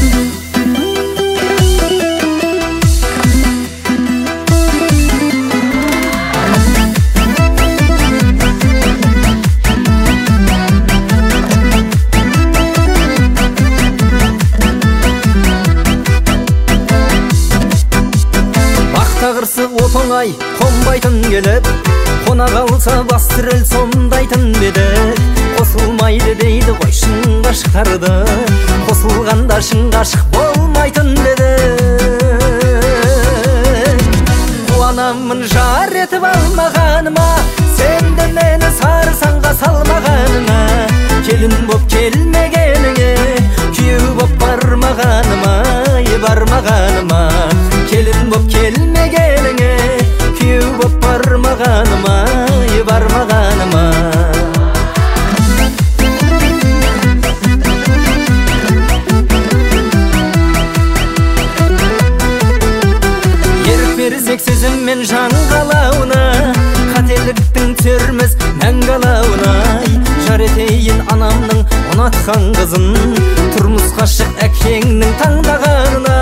Қырсық оп-оңай қонбайтын келіп, қона қалса бас тірел сомдайтын беді. Қосылмайды дейді ғой шын ғашықтарды, қосылғанда шын ғашық болмайтын беді. Қуанамын жар етіп алмағаныма, сен де мені сарсаңға салмағаныңа. Келін боп келмегеніңе, күйеу боп бармағаныма, бармағаныма. Келін боп келмегеніңе, күйеу боп бармағаныма, бармағаныма. Ерік берсек сөзіммен жан қалауына, қателіктің түсерміз мән қалауына. Жар етейін анамның ұнатқан қызын, тұрмысқа шық әкеңнің таңдағанына.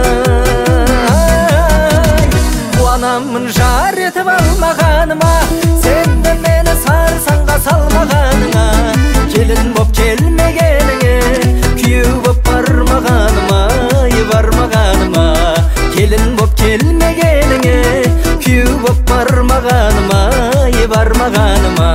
Қуанамын жар етіп алмағаныма, сен де мені сарсаңға салмағаныңа. Келін боп келмегеніңе, күйеу боп бармағаныма, бармағаныма. Келін боп келмегеніңе, күйеу боп бармағаныма, бармағаныма.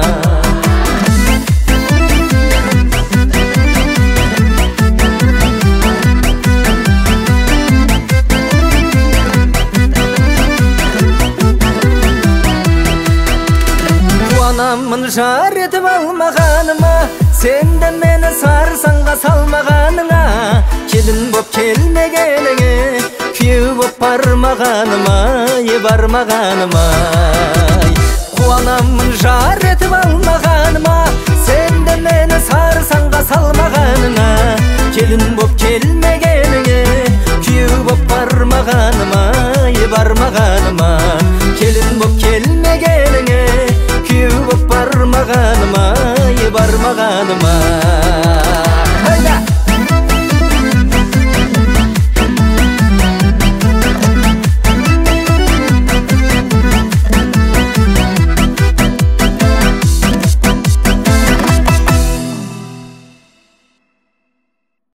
Қуанамын жар етіп алмағаныма, сен де мені сарсаңға салмағаныңа. Келін боп келмегеніңе, күйеу боп бармағаныма, бармағаныма. Қуанамын жар етіп алмағаныма, сен де мені сарсаңға салмағаныңа. Келін боп келмегеніңе, күйеу боп бармағаныма, бармағаныма. Келін боп келмегеніңе, күйеу боп бармағаныма, бармағаныма.